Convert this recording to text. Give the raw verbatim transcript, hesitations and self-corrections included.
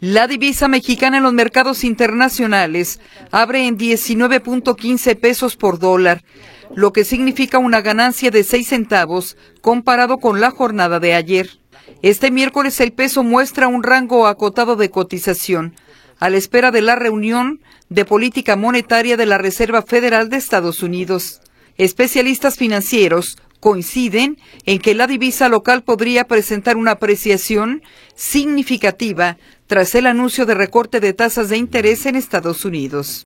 La divisa mexicana en los mercados internacionales abre en diecinueve punto quince pesos por dólar, lo que significa una ganancia de seis centavos comparado con la jornada de ayer. Este miércoles el peso muestra un rango acotado de cotización, a la espera de la reunión de política monetaria de la Reserva Federal de Estados Unidos. Especialistas financieros coinciden en que la divisa local podría presentar una apreciación significativa tras el anuncio de recorte de tasas de interés en Estados Unidos.